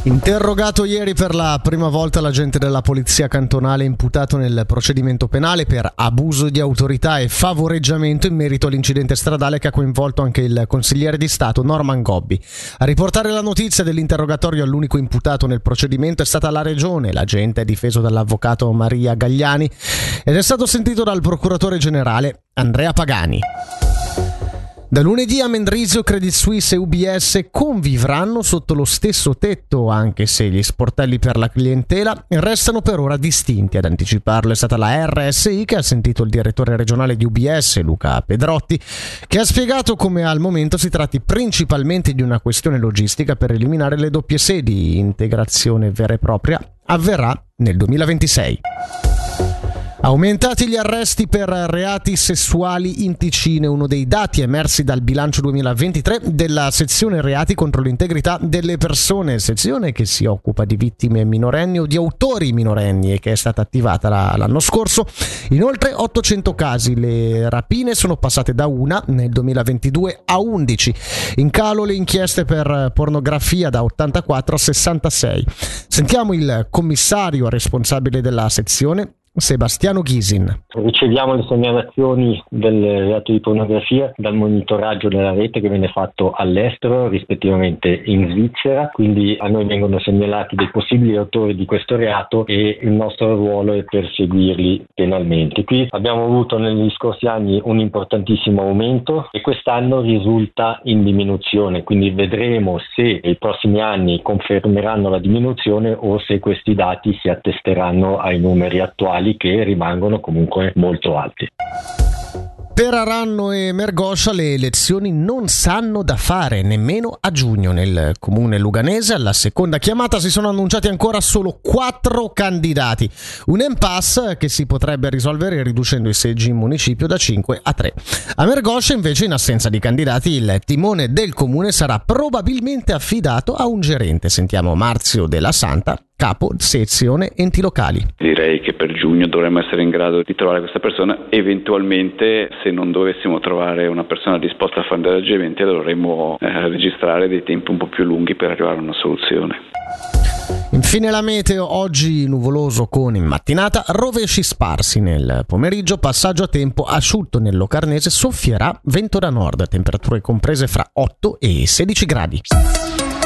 Interrogato ieri per la prima volta l'agente della polizia cantonale imputato nel procedimento penale per abuso di autorità e favoreggiamento in merito all'incidente stradale che ha coinvolto anche il consigliere di Stato Norman Gobbi. A riportare la notizia dell'interrogatorio all'unico imputato nel procedimento è stata la Regione. L'agente è difeso dall'avvocato Maria Gagliani ed è stato sentito dal procuratore generale Andrea Pagani. Da lunedì a Mendrisio Credit Suisse e UBS convivranno sotto lo stesso tetto, anche se gli sportelli per la clientela restano per ora distinti. Ad anticiparlo è stata la RSI, che ha sentito il direttore regionale di UBS, Luca Pedrotti, che ha spiegato come al momento si tratti principalmente di una questione logistica per eliminare le doppie sedi. Integrazione vera e propria avverrà nel 2026. Aumentati gli arresti per reati sessuali in Ticino, uno dei dati emersi dal bilancio 2023 della sezione reati contro l'integrità delle persone, sezione che si occupa di vittime minorenni o di autori minorenni e che è stata attivata l'anno scorso. In oltre 800 casi le rapine sono passate da una nel 2022 a 11. In calo le inchieste per pornografia da 84 a 66. Sentiamo il commissario responsabile della sezione, Sebastiano Ghisin. Riceviamo le segnalazioni del reato di pornografia dal monitoraggio della rete che viene fatto all'estero, rispettivamente in Svizzera, quindi a noi vengono segnalati dei possibili autori di questo reato e il nostro ruolo è perseguirli penalmente. Qui abbiamo avuto negli scorsi anni un importantissimo aumento e quest'anno risulta in diminuzione, quindi vedremo se i prossimi anni confermeranno la diminuzione o se questi dati si attesteranno ai numeri attuali, che rimangono comunque molto alti. Per Aranno e Mergoscia le elezioni non sanno da fare nemmeno a giugno. Nel comune luganese alla seconda chiamata si sono annunciati ancora solo 4 candidati. Un impasse che si potrebbe risolvere riducendo i seggi in municipio da 5 a 3. A Mergoscia invece, in assenza di candidati, il timone del comune sarà probabilmente affidato a un gerente. Sentiamo Marzio Della Santa, capo sezione enti locali. Direi che per giugno dovremmo essere in grado di trovare questa persona. Eventualmente, se non dovessimo trovare una persona disposta a fare degli aggiornamenti, dovremmo registrare dei tempi un po' più lunghi per arrivare a una soluzione. Infine la meteo, oggi nuvoloso con in mattinata, rovesci sparsi nel pomeriggio, passaggio a tempo asciutto nel Locarnese, soffierà vento da nord, temperature comprese fra 8 e 16 gradi.